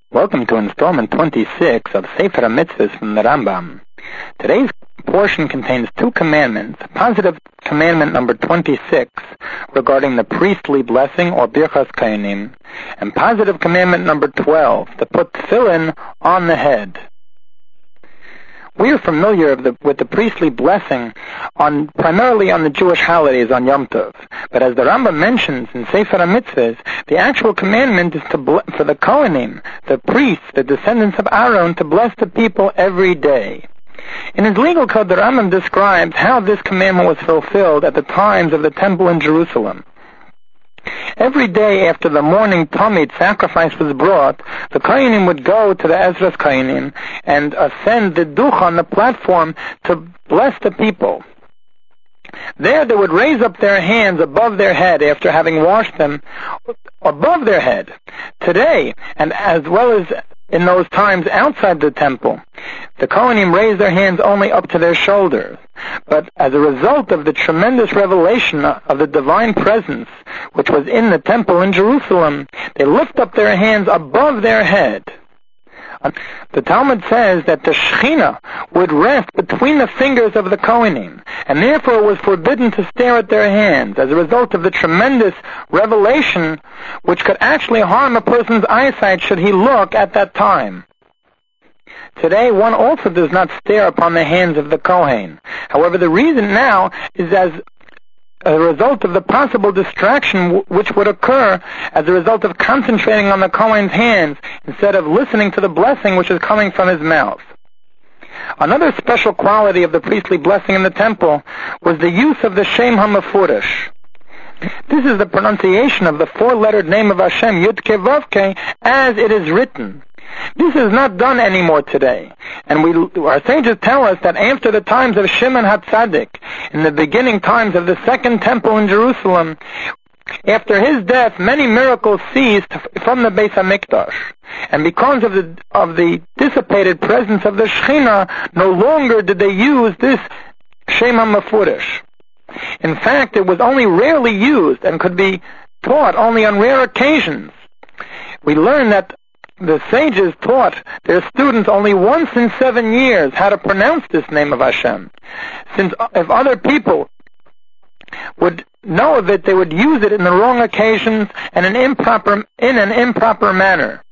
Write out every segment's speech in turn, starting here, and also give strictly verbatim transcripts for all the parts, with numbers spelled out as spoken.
Welcome to installment twenty-six of Sefer HaMitzvahs from the Rambam. Today's portion contains two commandments. Positive commandment number twenty-six regarding the priestly blessing or Birchas Kohanim, and positive commandment number twelve to put tefillin on the head. We are familiar of the, with the priestly blessing on primarily on the Jewish holidays on Yom Tov. But as the Rambam mentions in Sefer HaMitzvahs, the actual commandment is to ble- for the Kohanim, the priests, the descendants of Aaron, to bless the people every day. In his legal code, the Rambam describes how this commandment was fulfilled at the times of the temple in Jerusalem. Every day after the morning Tamid sacrifice was brought, the Kohanim would go to the Ezras Kohanim and ascend the duch on the platform to bless the people. There they would raise up their hands above their head after having washed them above their head. Today, and as well as in those times outside the temple, the Kohanim raised their hands only up to their shoulders. But as a result of the tremendous revelation of the divine presence which was in the temple in Jerusalem, they lift up their hands above their head. The Talmud says that the Shekhinah would rest between the fingers of the Kohanim, and therefore it was forbidden to stare at their hands as a result of the tremendous revelation which could actually harm a person's eyesight should he look at that time. Today, one also does not stare upon the hands of the Kohen. However, the reason now is as a result of the possible distraction w- which would occur as a result of concentrating on the Kohen's hands instead of listening to the blessing which is coming from his mouth. Another special quality of the priestly blessing in the temple was the use of the Shem HaMefurish. This is the pronunciation of the four-lettered name of Hashem, Yud Kei Vav Kei, as it is written. This is not done anymore today, and we, our sages tell us that after the times of Shimon HaTzadik, in the beginning times of the second temple in Jerusalem, after his death, many miracles ceased from the Beis HaMikdash, and because of the of the dissipated presence of the Shekhinah, no longer did they use this Shem HaMefurish. In fact, it was only rarely used and could be taught only on rare occasions. We learn that the sages taught their students only once in seven years how to pronounce this name of Hashem, since if other people would know of it, they would use it in the wrong occasions and in improper in an improper manner.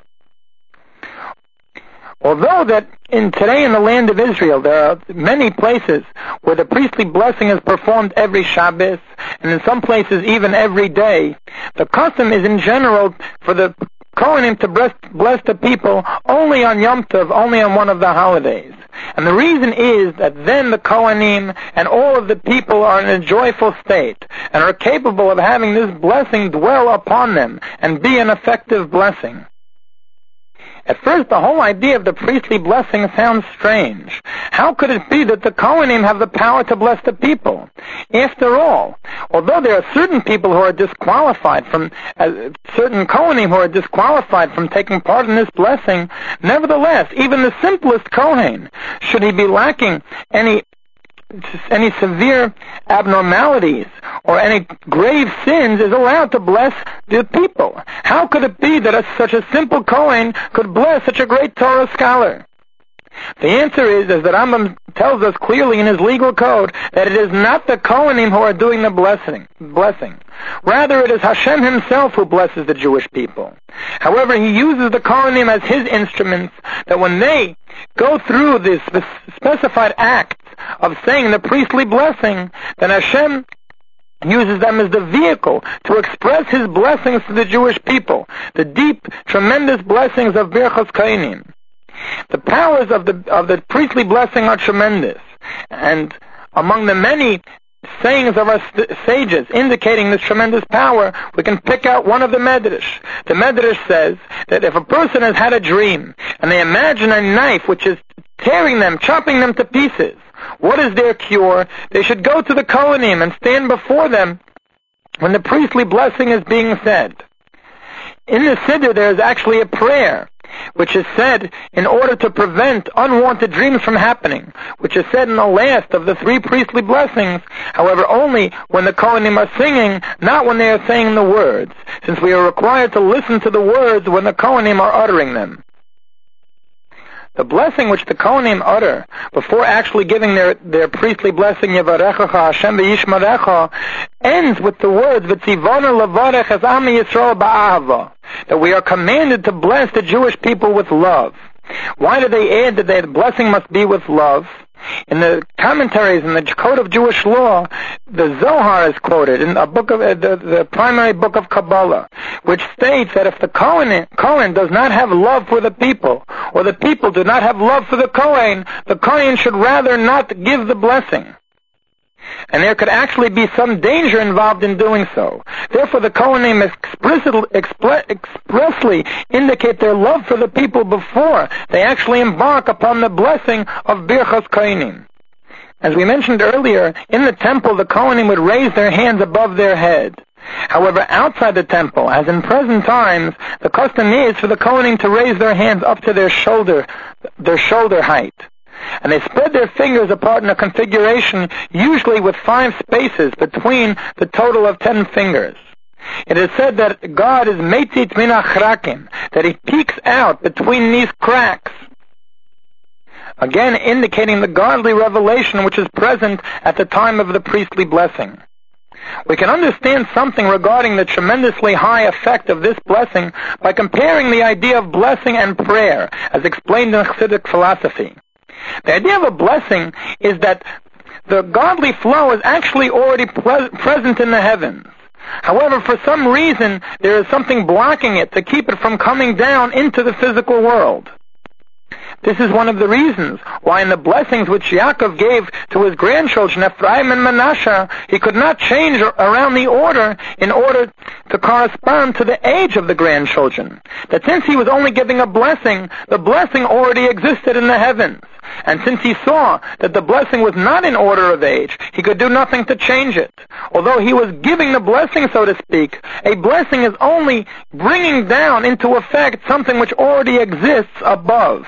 Although that in today in the land of Israel there are many places where the priestly blessing is performed every Shabbos, and in some places even every day, the custom is in general for the Kohanim to bless, bless the people only on Yom Tov, only on one of the holidays. And the reason is that then the Kohanim and all of the people are in a joyful state and are capable of having this blessing dwell upon them and be an effective blessing. At first, the whole idea of the priestly blessing sounds strange. How could it be that the Kohanim have the power to bless the people? After all, although there are certain people who are disqualified from, uh, certain Kohanim who are disqualified from taking part in this blessing, nevertheless, even the simplest Kohen, should he be lacking any any severe abnormalities or any grave sins, is allowed to bless the people. How could it be that a, such a simple Kohen could bless such a great Torah scholar? The answer is, as the Rambam tells us clearly in his legal code, that it is not the Kohanim who are doing the blessing. blessing. Rather, it is Hashem himself who blesses the Jewish people. However, he uses the Kohanim as his instruments, that when they go through this specified act of saying the priestly blessing, then Hashem uses them as the vehicle to express his blessings to the Jewish people, the deep, tremendous blessings of Birchas Kohanim. The powers of the of the priestly blessing are tremendous, and among the many sayings of our st- sages indicating this tremendous power, we can pick out one of the Medrash. The Medrash says that if a person has had a dream and they imagine a knife which is tearing them, chopping them to pieces, what is their cure? They should go to the Kohanim and stand before them when the priestly blessing is being said. In the Siddur there is actually a prayer which is said in order to prevent unwanted dreams from happening, which is said in the last of the three priestly blessings, however only when the Kohanim are singing, not when they are saying the words, since we are required to listen to the words when the Kohanim are uttering them. The blessing which the Kohanim utter before actually giving their, their priestly blessing, Yevarechacha Hashem v'yishmarecha, ends with the words, V'tzivonu levarech es am Yisrael ba'ahava, that we are commanded to bless the Jewish people with love. Why do they add that the blessing must be with love? In the commentaries in the Code of Jewish Law, the Zohar is quoted in a book of uh, the, the primary book of Kabbalah, which states that if the Kohen, Kohen does not have love for the people, or the people do not have love for the Kohen, the Kohen should rather not give the blessing. And there could actually be some danger involved in doing so. Therefore, the Kohanim expressly indicate their love for the people before they actually embark upon the blessing of Birchas Kohanim. As we mentioned earlier, in the temple, the Kohanim would raise their hands above their head. However, outside the temple, as in present times, the custom is for the Kohanim to raise their hands up to their shoulder, their shoulder height. And they spread their fingers apart in a configuration usually with five spaces between the total of ten fingers. It is said that God is meitzit min achrakim, that He peeks out between these cracks, again indicating the godly revelation which is present at the time of the priestly blessing. We can understand something regarding the tremendously high effect of this blessing by comparing the idea of blessing and prayer, as explained in Chassidic philosophy. The idea of a blessing is that the godly flow is actually already ple- present in the heavens. However, for some reason, there is something blocking it to keep it from coming down into the physical world. This is one of the reasons why in the blessings which Yaakov gave to his grandchildren, Ephraim and Manasseh, he could not change around the order in order to correspond to the age of the grandchildren. That since he was only giving a blessing, the blessing already existed in the heavens. And since he saw that the blessing was not in order of age, he could do nothing to change it. Although he was giving the blessing, so to speak, a blessing is only bringing down into effect something which already exists above.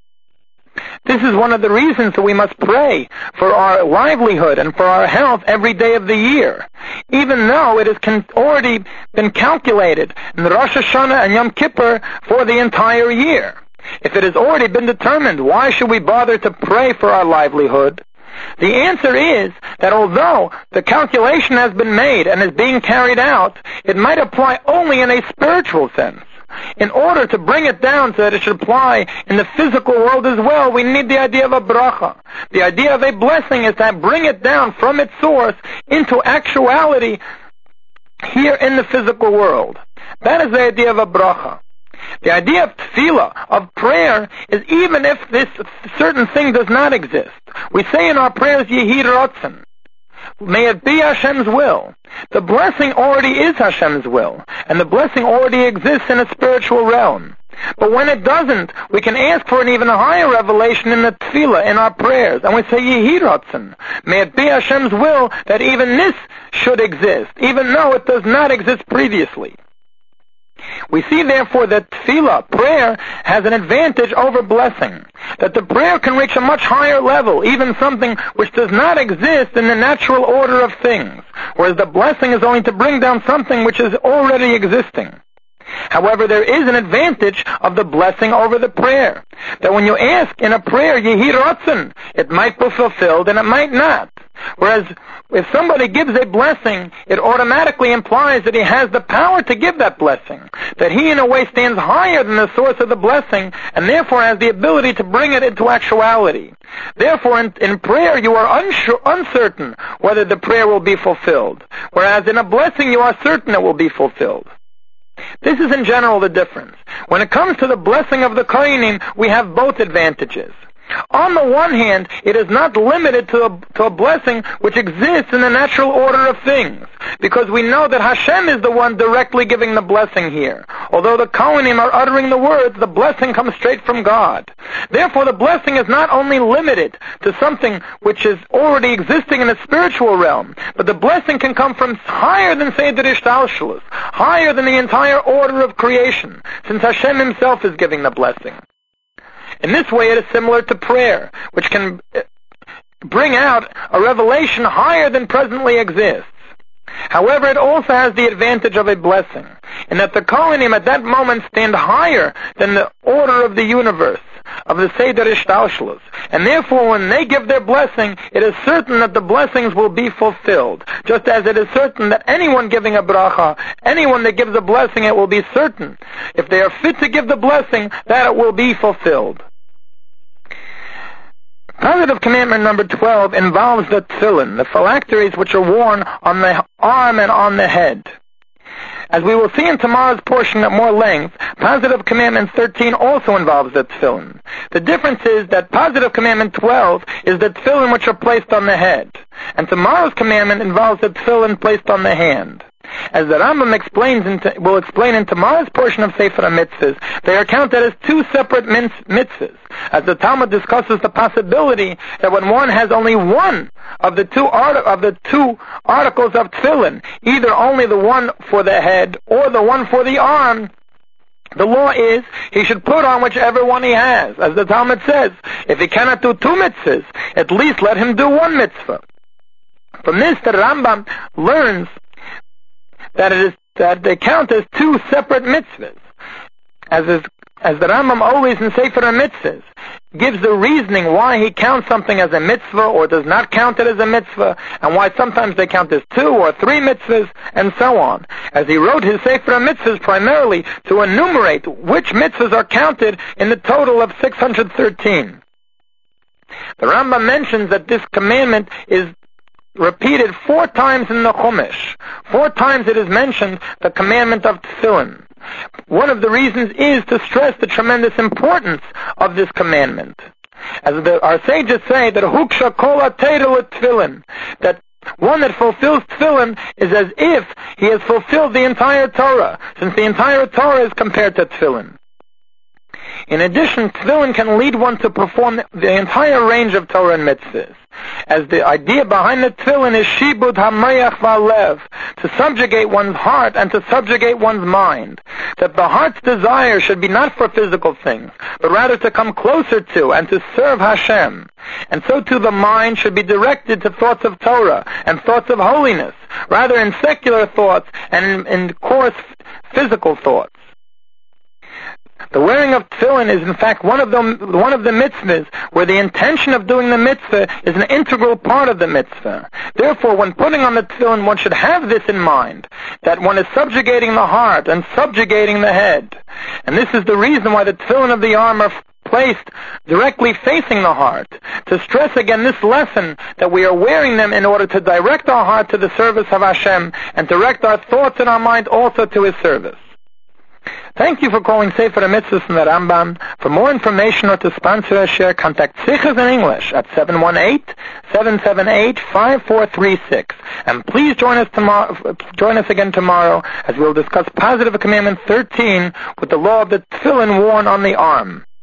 This is one of the reasons that we must pray for our livelihood and for our health every day of the year, even though it has con- already been calculated in Rosh Hashanah and Yom Kippur for the entire year. If it has already been determined, why should we bother to pray for our livelihood? The answer is that although the calculation has been made and is being carried out, it might apply only in a spiritual sense. In order to bring it down so that it should apply in the physical world as well, we need the idea of a bracha. The idea of a blessing is to bring it down from its source into actuality here in the physical world. That is the idea of a bracha. The idea of tefillah, of prayer, is even if this certain thing does not exist. We say in our prayers, Yehi Ratzon. May it be Hashem's will. The blessing already is Hashem's will, and the blessing already exists in a spiritual realm. But when it doesn't, we can ask for an even higher revelation in the tefillah, in our prayers, and we say, Yehi Ratzon. May it be Hashem's will that even this should exist, even though it does not exist previously. We see therefore that tefillah, prayer, has an advantage over blessing, that the prayer can reach a much higher level, even something which does not exist in the natural order of things, whereas the blessing is only to bring down something which is already existing. However, there is an advantage of the blessing over the prayer, that when you ask in a prayer, Yehi Ratzon, it might be fulfilled and it might not. Whereas if somebody gives a blessing, it automatically implies that he has the power to give that blessing, that he in a way stands higher than the source of the blessing, and therefore has the ability to bring it into actuality. Therefore, in, in prayer, you are unsure, uncertain whether the prayer will be fulfilled, whereas in a blessing, you are certain it will be fulfilled. This is in general the difference. When it comes to the blessing of the Kohanim, we have both advantages. On the one hand, it is not limited to a, to a blessing which exists in the natural order of things, because we know that Hashem is the one directly giving the blessing here. Although the Kohanim are uttering the words, the blessing comes straight from God. Therefore, the blessing is not only limited to something which is already existing in the spiritual realm, but the blessing can come from higher than Seder Ishtalshelus, higher than the entire order of creation, since Hashem Himself is giving the blessing. In this way, it is similar to prayer, which can bring out a revelation higher than presently exists. However, it also has the advantage of a blessing, in that the Kohanim at that moment stand higher than the order of the universe, of the Seder Ishtalshlus. And therefore, when they give their blessing, it is certain that the blessings will be fulfilled. Just as it is certain that anyone giving a bracha, anyone that gives a blessing, it will be certain, if they are fit to give the blessing, that it will be fulfilled. Positive commandment number twelve involves the tefillin, the phylacteries which are worn on the arm and on the head. As we will see in tomorrow's portion at more length, positive commandment thirteen also involves the tefillin. The difference is that positive commandment twelve is the tefillin which are placed on the head, and tomorrow's commandment involves the tefillin placed on the hand. As the Rambam explains in t- will explain in tomorrow's portion of Sefer HaMitzvahs, they are counted as two separate min- mitzvahs, as the Talmud discusses the possibility that when one has only one of the two art- of the two articles of tefillin, either only the one for the head or the one for the arm, the law is he should put on whichever one he has. As the Talmud says, if he cannot do two mitzvahs, at least let him do one mitzvah. From this, the Rambam learns that it is that they count as two separate mitzvahs. As is, as the Rambam always in Sefer HaMitzvahs gives the reasoning why he counts something as a mitzvah or does not count it as a mitzvah, and why sometimes they count as two or three mitzvahs, and so on. As he wrote his Sefer HaMitzvahs primarily to enumerate which mitzvahs are counted in the total of six hundred thirteen. The Rambam mentions that this commandment is repeated four times in the Chumash. Four times it is mentioned, the commandment of tefillin. One of the reasons is to stress the tremendous importance of this commandment. As the, our sages say, that huksha kol ha-Torah tefillin, that one that fulfills tefillin is as if he has fulfilled the entire Torah, since the entire Torah is compared to tefillin. In addition, tefillin can lead one to perform the entire range of Torah and mitzvahs, as the idea behind the tefillin is shibud hamayach v'alev, to subjugate one's heart and to subjugate one's mind, that the heart's desire should be not for physical things, but rather to come closer to and to serve Hashem, and so too the mind should be directed to thoughts of Torah and thoughts of holiness, rather in secular thoughts and in, in coarse physical thoughts. The wearing of tefillin is in fact one of the one of the mitzvahs where the intention of doing the mitzvah is an integral part of the mitzvah. Therefore, when putting on the tefillin, one should have this in mind, that one is subjugating the heart and subjugating the head. And this is the reason why the tefillin of the arm are placed directly facing the heart, to stress again this lesson that we are wearing them in order to direct our heart to the service of Hashem and direct our thoughts and our mind also to His service. Thank you for calling Sefer HaMitzvahs from the Rambam. For more information or to sponsor a share, contact Sichas in English at seven one eight, seven seven eight, five four three six. And please join us tomorrow, join us again tomorrow as we will discuss Positive Commandment thirteen with the law of the tefillin worn on the arm.